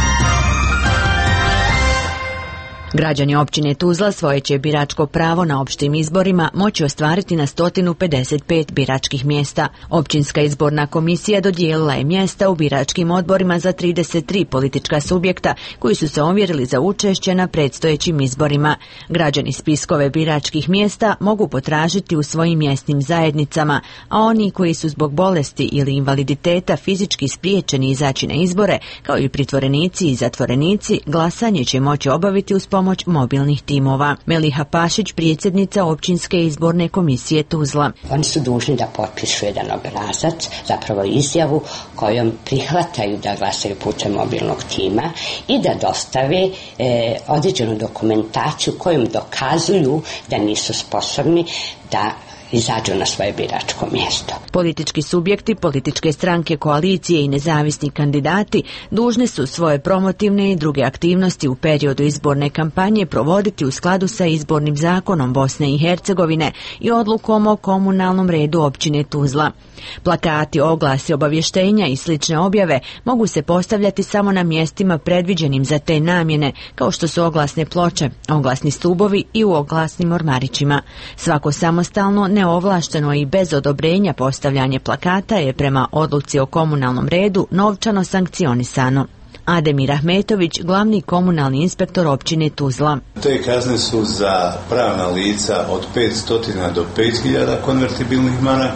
Građani općine Tuzla svoje će biračko pravo na opštim izborima moći ostvariti na sto pedeset pet biračkih mjesta. Općinska izborna komisija dodijelila je mjesta u biračkim odborima za trideset tri politička subjekta koji su se ovjerili za učešće na predstojećim izborima. Građani spiskove biračkih mjesta mogu potražiti u svojim mjesnim zajednicama, a oni koji su zbog bolesti ili invaliditeta fizički spriječeni izaći na izbore, kao i pritvorenici i zatvorenici, glasanje će moći obaviti uz pomoć mobilnih timova. Meliha Pašić, predsjednica općinske izborne komisije Tuzla. Oni su dužni da potpišu jedan obrazac, zapravo izjavu kojom prihvataju da glasaju putem mobilnog tima i da dostave e, određenu dokumentaciju kojom dokazuju da nisu sposobni da izađu na svoje biračko mjesto. Politički subjekti, političke stranke, koalicije i nezavisni kandidati dužni su svoje promotivne i druge aktivnosti u periodu izborne kampanje provoditi u skladu sa izbornim zakonom Bosne i Hercegovine i odlukom o komunalnom redu općine Tuzla. Plakati, oglasi, obavještenja i slične objave mogu se postavljati samo na mjestima predviđenim za te namjene, kao što su oglasne ploče, oglasni stubovi i u oglasnim ormarićima. Svako samostalno, neovlašteno i bez odobrenja postavljanje plakata je prema odluci o komunalnom redu novčano sankcionisano. Ademir Ahmetović, glavni komunalni inspektor općine Tuzla. Te kazne su za pravna lica od petsto do pet hiljada konvertibilnih maraka,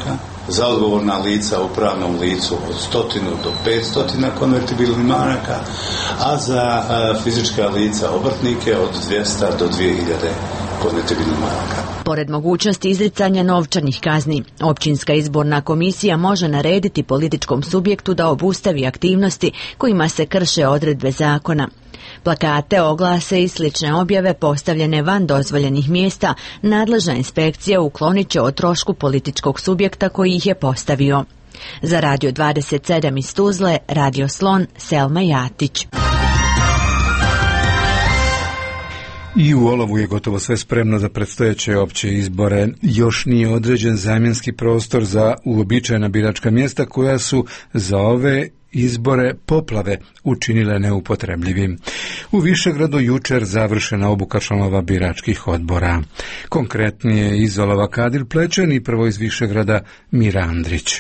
za odgovorna lica u pravnom licu od stotinu do petstotina konvertibilnih maraka, a za fizička lica obrtnike od dvjesto do dvije hiljade konvertibilnih maraka. Pored mogućnosti izricanja novčanih kazni, općinska izborna komisija može narediti političkom subjektu da obustavi aktivnosti kojima se krše odredbe zakona. Plakate, oglase i slične objave postavljene van dozvoljenih mjesta nadležna inspekcija uklonit će o trošku političkog subjekta koji ih je postavio. Za Radio dvadeset sedam iz Tuzle, Radio Slon, Selma Jatić. I u Olovu je gotovo sve spremno za predstojeće opće izbore. Još nije određen zamjenski prostor za uobičajena biračka mjesta koja su za ove izbore poplave učinile neupotrebljivim. U Višegradu jučer završena obuka članova biračkih odbora. Konkretnije iz Olova Kadir Plečan i prvo iz Višegrada Mira Andrić.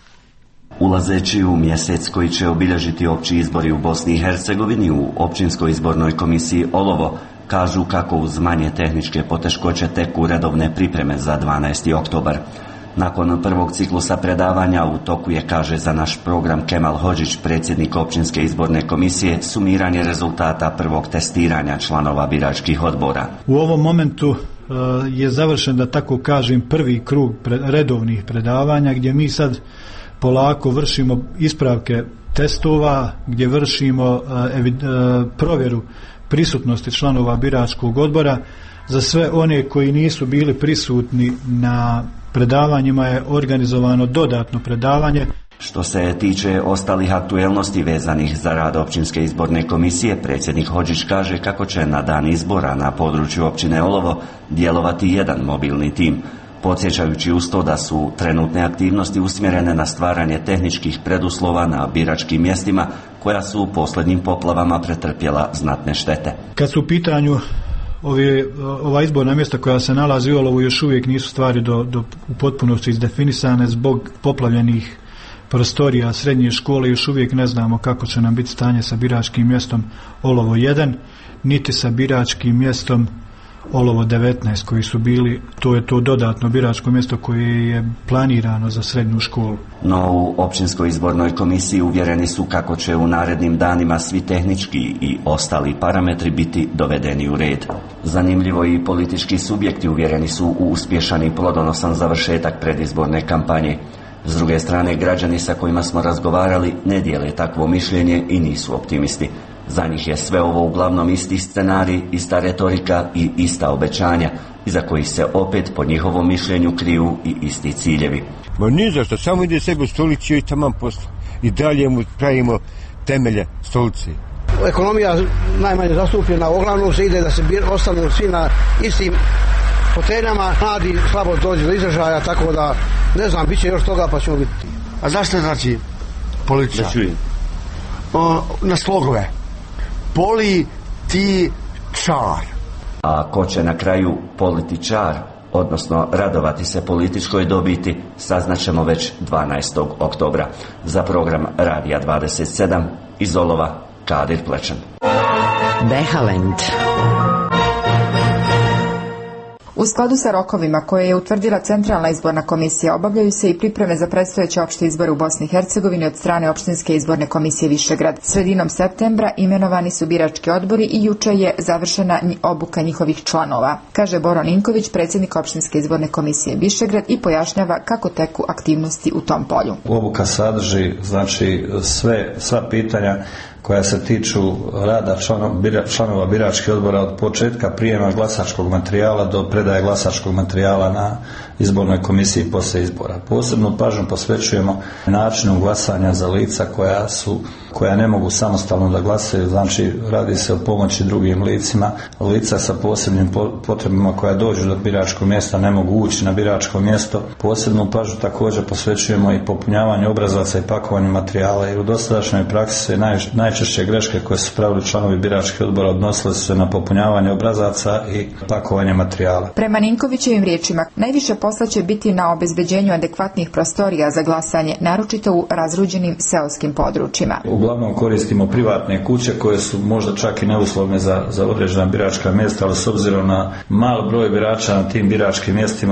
Ulazeći u mjesec koji će obilježiti opći izbori u Bosni i Hercegovini, u općinskoj izbornoj komisiji Olovo kažu kako uz manje tehničke poteškoće teku redovne pripreme za dvanaesti oktobar. Nakon prvog ciklusa predavanja u toku je, kaže za naš program Kemal Hodžić, predsjednik općinske izborne komisije, sumiranje rezultata prvog testiranja članova biračkih odbora. U ovom momentu uh, je završen, da tako kažem, prvi krug pre, redovnih predavanja gdje mi sad polako vršimo ispravke testova, gdje vršimo uh, evi, uh, provjeru prisutnosti članova biračkog odbora. Za sve one koji nisu bili prisutni na predavanjima je organizovano dodatno predavanje. Što se tiče ostalih aktuelnosti vezanih za rad općinske izborne komisije, predsjednik Hodžić kaže kako će na dan izbora na području općine Olovo djelovati jedan mobilni tim, podsjećajući uz to da su trenutne aktivnosti usmjerene na stvaranje tehničkih preduslova na biračkim mjestima koja su u posljednjim poplavama pretrpjela znatne štete. Kad su u pitanju Ove, ova izborna mjesta koja se nalazi u Olovu, još uvijek nisu stvari do, do, u potpunosti izdefinisane zbog poplavljenih prostorija srednje škole. Još uvijek ne znamo kako će nam biti stanje sa biračkim mjestom Olovo jedan, niti sa biračkim mjestom Olovo devetnaest koji su bili, to je to dodatno biračko mjesto koje je planirano za srednju školu. No u općinskoj izbornoj komisiji uvjereni su kako će u narednim danima svi tehnički i ostali parametri biti dovedeni u red. Zanimljivo, i politički subjekti uvjereni su u uspješan i plodonosan završetak predizborne kampanje. S druge strane, građani sa kojima smo razgovarali ne dijele takvo mišljenje i nisu optimisti. Za njih je sve ovo uglavnom isti scenarij, ista retorika i ista obećanja, iza kojih se opet po njihovom mišljenju kriju i isti ciljevi. Ma ni zašto, samo ide sebi u stolici i taman posla. I dalje mu pravimo temelje stolice. Ekonomija najmanje zastupljena, uglavnom se ide da se ostanu svi na istim foteljama, mladi slabo dođe do izražaja, tako da ne znam, bit će još toga pa ćemo biti. A zašto znači politika? Na slogove. Poli ti čar. A ko će na kraju političar, odnosno radovati se političkoj dobiti, saznaćemo već dvanaestog oktobra. Za program Radija dvadeset sedam iz Olova, Kadir Plečan. Behalend. U skladu sa rokovima koje je utvrdila Centralna izborna komisija, obavljaju se i pripreme za predstojeće opšte izbore u Bosni i Hercegovini od strane opštinske izborne komisije Višegrad. Sredinom septembra imenovani su birački odbori i juče je završena obuka njihovih članova, kaže Boro Ninković, predsjednik opštinske izborne komisije Višegrad, i pojašnjava kako teku aktivnosti u tom polju. Obuka sadrži, znači, sve, sva pitanja koja se tiču rada članova, bira, članova biračkih odbora od početka prijema glasačkog materijala do predaje glasačkog materijala na izbornoj komisiji poslije izbora. Posebnu pažnju posvećujemo načinu glasanja za lica koja su koja ne mogu samostalno da glasaju, znači radi se o pomoći drugim licima, lica sa posebnim potrebama koja dođu do biračkog mjesta ne mogu ući na biračko mjesto. Posebnu pažnju također posvećujemo i popunjavanju obrazaca i pakovanju materijala, jer u dosadašnjoj praksi se naj, najčešće greške koje su pravili članovi biračkih odbora odnosile su se na popunjavanje obrazaca i pakovanje materijala. Prema Ninkovićevim riječima, najviše posla će biti na obezbeđenju adekvatnih prostorija za glasanje, naročito u razruđenim seoskim područjima. Uglavnom koristimo privatne kuće koje su možda čak i neuslovne za, za određena biračka mjesta, ali s obzirom na mal broj birača na tim biračkim mjestima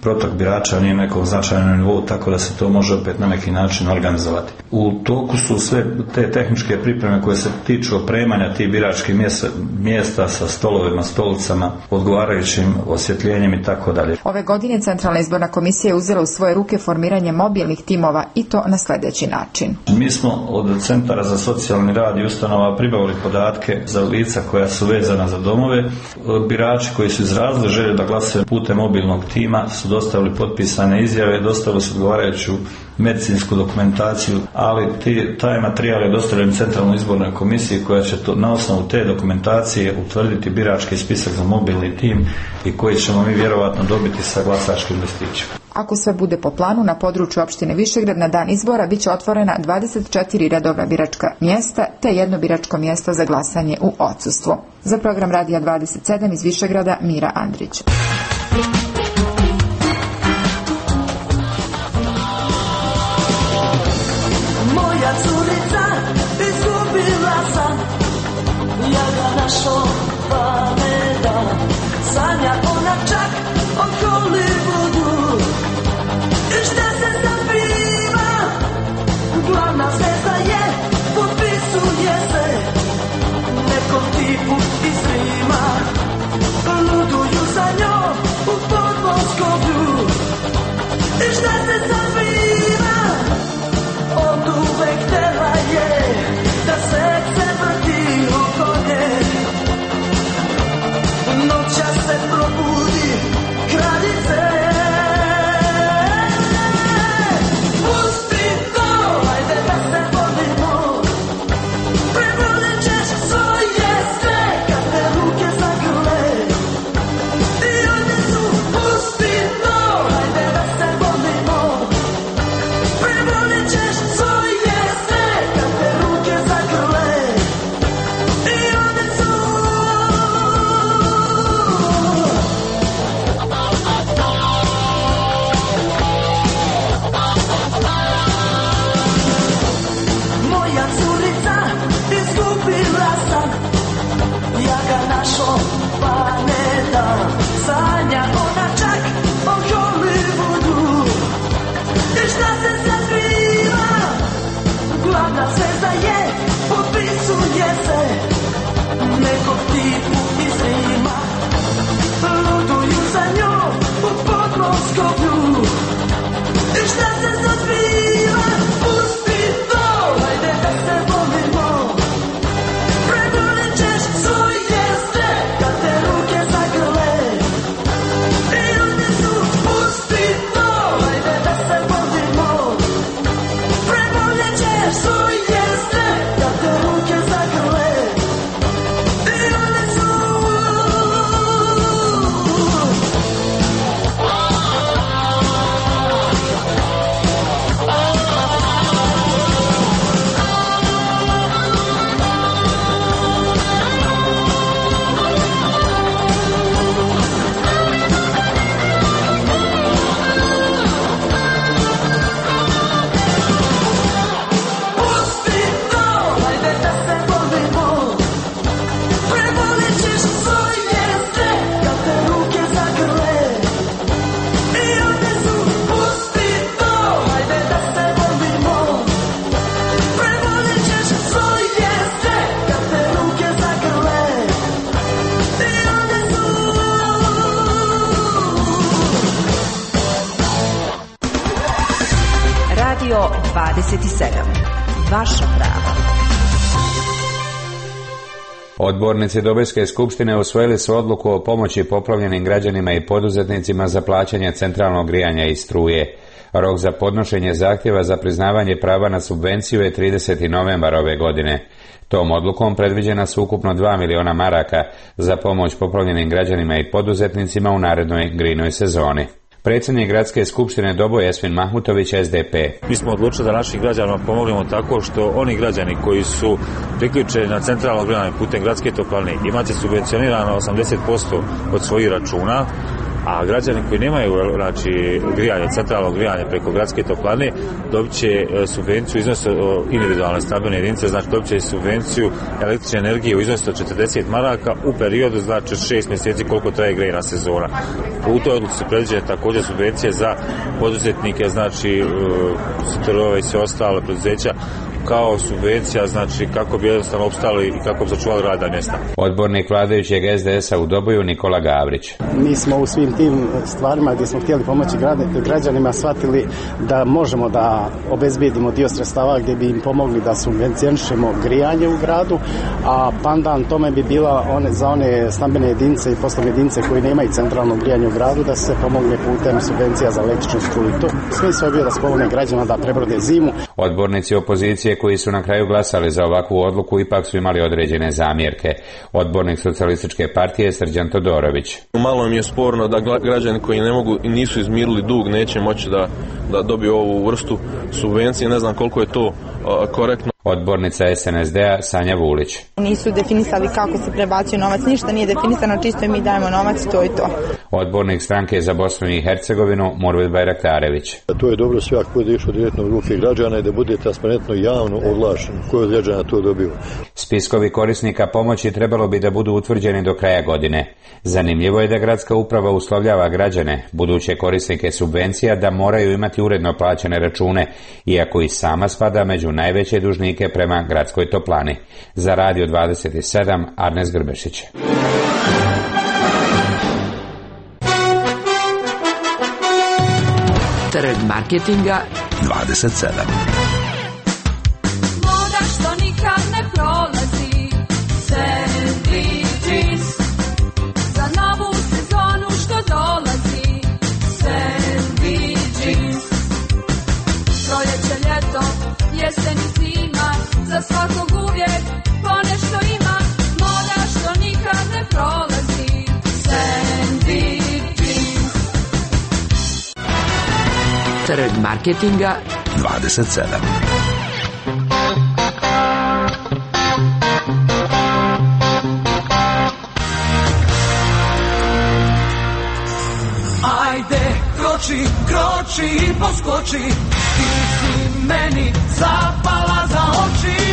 protok birača nije nekog značajnog nivou, tako da se to može opet na neki način organizovati. U toku su sve te tehničke pripreme koje se tiču opremanja tih biračkih mjesta, mjesta sa stolovima, stolicama, odgovarajućim osvjetljenjem i tako dalje. Ove godine Centralna izborna komisija je uzela u svoje ruke formiranje mobilnih timova i to na sljedeći način. Mi smo od Centara za socijalni rad i ustanova pribavili podatke za lica koja su vezana za domove. Birači koji su izrazili želju da glasaju putem mobilnog tima su dostavili potpisane izjave, dostavili su odgovarajuću medicinsku dokumentaciju, ali ti, taj materijal je dostavljen Centralnoj izbornoj komisiji koja će to, na osnovu te dokumentacije utvrditi birački spisak za mobilni tim i koji ćemo mi vjerovatno dobiti sa glasačkim listićima. Ako sve bude po planu, na području opštine Višegrad na dan izbora biće otvorena dvadeset četiri redovna biračka mjesta te jedno biračko mjesto za glasanje u odsustvu. Za program Radija dvadeset sedam iz Višegrada Mira Andrić. Moja curica izgubila sam, ja ga našao pa ne dam. Sanja ona čak o Hollywoodu i šta se zabiva, glavna zvezda je, potpisuje se nekom tipu iz Rima. Luduju za njom u Podmoskovlju i šta se zabiva, od uvek htjela je da srce vrti oko nje. Noća se probudi kraljice, pusti to, ajde da se volimo, prebolit ćeš svoje sve kad te ruke zagrle i one su, pusti to, ajde da se volimo, prebolit ćeš svoje sve kad te ruke zagrle i one su. Moja curica izgubila sam, ja ga našao pa ne dam. Sanja ona čak o Hollywoodu i šta se zabiva, glavna zvezda je, potpisuje se nekog tipu iz Rima. Luduju za njom u Podmoskovlju i šta se zabiva, pusti to, ajde da se volimo, prebolit ćeš svoje sve kad te ruke zagrle i one su, pusti to, ajde da se volimo, prebolit ćeš svoje sve kad te ruke zagrle i one su. Pusti to, ajde da se volimo, prebolit ćeš svoje sve kad te ruke zagrle i one su, pusti to, ajde da se volimo, prebolit ćeš svoje sve kad te ruke zagrle i one su. Radio dvadeset sedam. Vaša prava. Odbornici Dobojske skupštine usvojili su odluku o pomoći poplavljenim građanima i poduzetnicima za plaćanje centralnog grijanja i struje. Rok za podnošenje zahtjeva za priznavanje prava na subvenciju je trideseti novembar ove godine. Tom odlukom predviđena su ukupno dva miliona maraka za pomoć poplavljenim građanima i poduzetnicima u narednoj grijnoj sezoni. Predsjednik Gradske skupštine Doboj Esmin Mahmutović, S D P. Mi smo odlučili da našim građanima pomognemo tako što oni građani koji su priključeni na centralno grijanje putem gradske toplarne imat će subvencionirano osamdeset posto od svojih računa, a građani koji nemaju znači, grijanje, centralno grijanje preko gradske toplane dobit će subvenciju iznosu individualne stambene jedinice, znači dobit će subvenciju električne energije u iznosu od četrdeset maraka u periodu znači šest mjeseci koliko traje grejna sezona. U toj odluci se predviđa također subvencije za poduzetnike, znači sitorove i sve ostale preduzeća kao subvencija, znači kako bi jednostavno opstali i kako bi sačuvali radna mjesta. Odbornik vladajućeg es de esa u Doboju Nikola Gavrić. Mi smo u svim tim stvarima gdje smo htjeli pomoći građanima shvatili da možemo da obezbijedimo dio sredstava gdje bi im pomogli da subvencionišemo grijanje u gradu, a pandan tome bi bila one, za one stambene jedinice i poslovne jedinice koji nemaju centralno grijanje u gradu da se pomogne putem subvencija za električnu struju. To smisao je bio da se pomogne građanima da prebrode zimu. Odbornici opozicije koji su na kraju glasali za ovakvu odluku ipak su imali određene zamjerke. Odbornik Socijalističke partije Srđan Todorović. Malo mi je sporno da građani koji ne mogu i nisu izmirili dug neće moći da, da dobiju ovu vrstu subvencije. Ne znam koliko je to a, korektno. Odbornica es en es de a Sanja Vulić. Nisu definisali kako se prebacuje novac, ništa nije definisano, čisto mi dajemo novac, to je to. Odbornik stranke za Bosnu i Hercegovinu Murvid Bajraktarević. To je dobro sve ako bude išlo direktno u ruke građana i da bude transparentno javno oglašeno koji od građana to dobio. Spiskovi korisnika pomoći trebalo bi da budu utvrđeni do kraja godine. Zanimljivo je da gradska uprava uslovljava građane, buduće korisnike subvencija, da moraju imati uredno plaćene račune, iako i sama spada među najveće dužnike prema gradskoj toplani. Za Radio dvadeset sedam Arnes Grbešić. Trg marketinga dvadeset sedam. Moda što nikad ne prolazi, Sandy jeans. Za novu sezonu što dolazi, Sandy jeans. Proljeće, ljeto, jesen i zima, za svakog uvijek ponešto ima. Moda što nikad ne prolazi, Sandy jeans. Trg marketinga dvadeset sedam. Ajde, kroči, kroči i poskoči, ti si meni zapala za oči.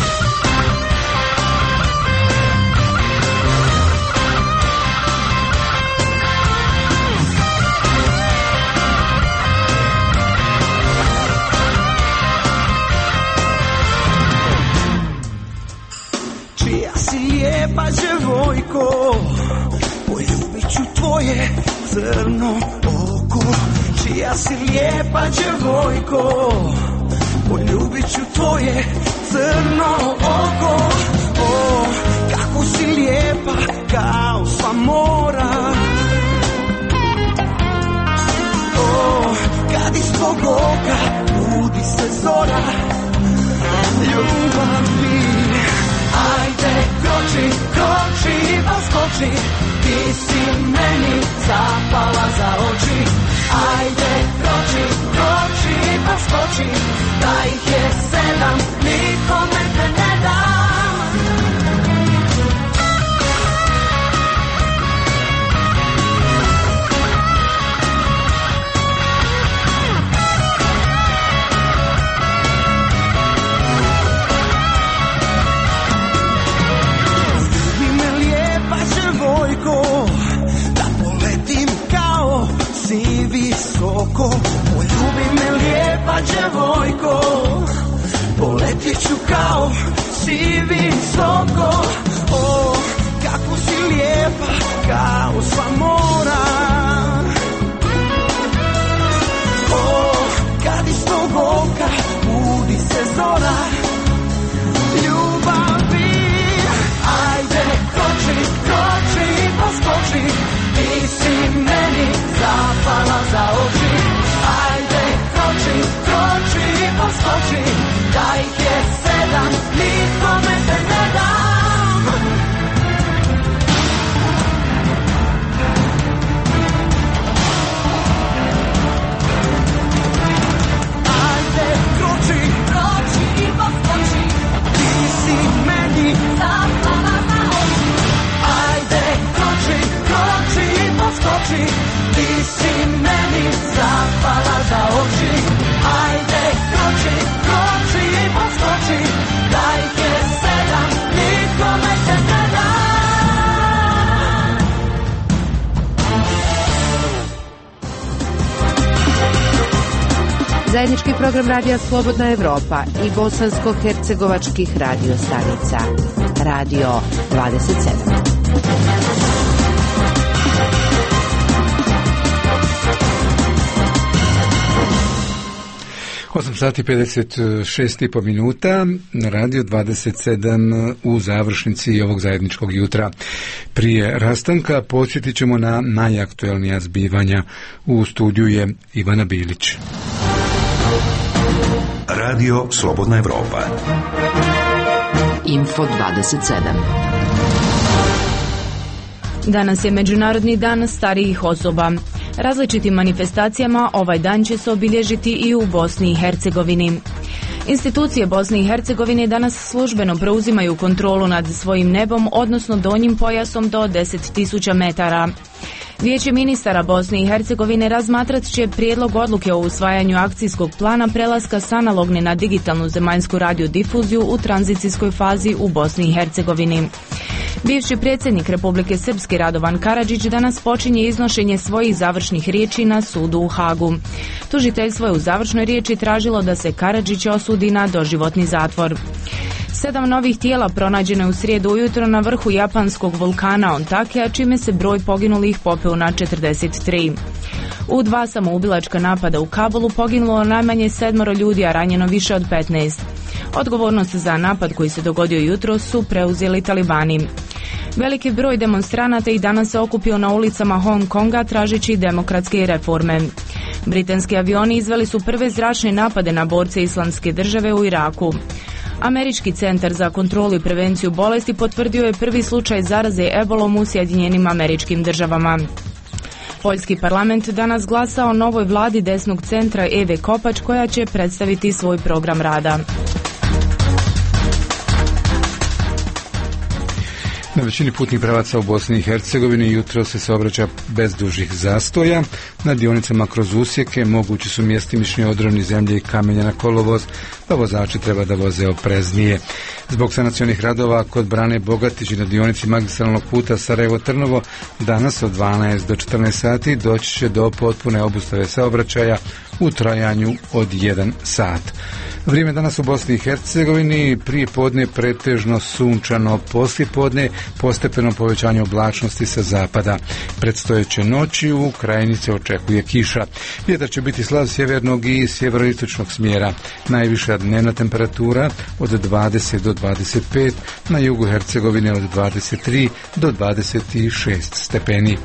Čija si lijepa djevojko, poljubit ću tvoje crno oko. Čija si lijepa djevojko, poljubit ću tvoje crno oko. O, kako si lijepa kao sva mora. O, kad iz tvog oka budi se zora ljubavi. Ajde, kroči, kroči i poskoči, ti si meni zapala za oči. Ajde, kroči, kroči i poskoči, da ih je sedam, nikome te ne dam. Da poletim kao si visoko. Poljubi me lijepa djevojko, poletit ću kao si visoko. O, kako si lijepa kao sva mora. O, kad iz tog oka budi se zora ljubavi. Ajde, kroči, kroči i poskoči, ti si meni zapala za oči. Ajde, kroči, kroči i poskoči, da ih je sedam, nikome te ne dam. Zajednički program Radija Slobodna Evropa i bosansko-hercegovačkih radio stanica. Radio dvadeset sedam. osam sati pedeset šest i po minuta, Radio dvadeset sedam u završnici ovog zajedničkog jutra. Prije rastanka podsjetit ćemo na najaktuelnija zbivanja. U studiju je Ivana Bilić. Radio Slobodna Evropa. Info dvadeset sedam. Danas je Međunarodni dan starijih osoba. Različitim manifestacijama ovaj dan će se obilježiti i u Bosni i Hercegovini. Institucije Bosne i Hercegovine danas službeno preuzimaju kontrolu nad svojim nebom, odnosno donjim pojasom do deset tisuća metara. Vijeće ministara Bosne i Hercegovine razmatrat će prijedlog odluke o usvajanju akcijskog plana prelaska s analogne na digitalnu zemaljsku radiodifuziju u tranzicijskoj fazi u Bosni i Hercegovini. Bivši predsjednik Republike Srpske Radovan Karadžić danas počinje iznošenje svojih završnih riječi na sudu u Hagu. Tužiteljstvo je u završnoj riječi tražilo da se Karadžić osudi na doživotni zatvor. Sedam novih tijela pronađeno je u srijedu ujutro na vrhu japanskog vulkana Ontake, a čime se broj poginulih popeo na četrdeset tri. U dva samoubilačka napada u Kabulu poginulo najmanje sedmoro ljudi, a ranjeno više od petnaest. Odgovornost za napad koji se dogodio jutro su preuzeli talibani. Veliki broj demonstranata i danas se okupio na ulicama Hong Konga tražeći demokratske reforme. Britanski avioni izveli su prve zračne napade na borce Islamske države u Iraku. Američki centar za kontrolu i prevenciju bolesti potvrdio je prvi slučaj zaraze ebolom u Sjedinjenim Američkim Državama. Poljski parlament danas glasa o novoj vladi desnog centra Eve Kopač koja će predstaviti svoj program rada. Na većini putnih pravaca u Bosni i Hercegovini jutro se saobraća bez dužih zastoja. Na dionicama kroz usjeke mogući su mjestimični odroni zemlje i kamenja na kolovoz, pa vozači treba da voze opreznije. Zbog sanacionih radova kod brane Bogatić i na dionici magistralnog puta Sarajevo-Trnovo danas od dvanaest do četrnaest sati doći će do potpune obustave saobraćaja u trajanju od jedan sat. Vrijeme danas u Bosni i Hercegovini prije podne pretežno sunčano, poslije podne postepeno povećanje oblačnosti sa zapada. Predstojeće noći u krajini se očekuje kiša. Vjetar će biti slab sjevernog i sjeveroistočnog smjera. Najviša dnevna temperatura od dvadeset do dvadeset pet, na jugu Hercegovine od dvadeset tri do dvadeset šest stepeni.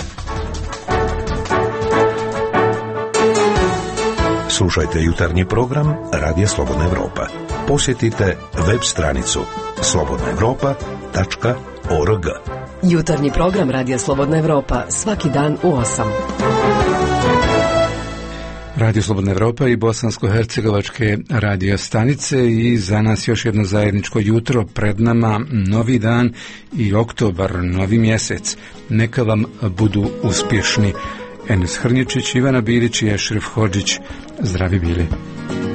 Slušajte jutarnji program Radija Slobodna Evropa. Posjetite web stranicu slobodna evropa tačka org. Jutarnji program Radija Slobodna Evropa svaki dan u osam. Radio Slobodna Evropa i bosansko-hercegovačke radio stanice i za nas još jedno zajedničko jutro, pred nama novi dan i oktobar, novi mjesec. Neka vam budu uspješni. Enes Hrnječić, Ivana Bilić i Ešref Hodžić. Zdravi bili.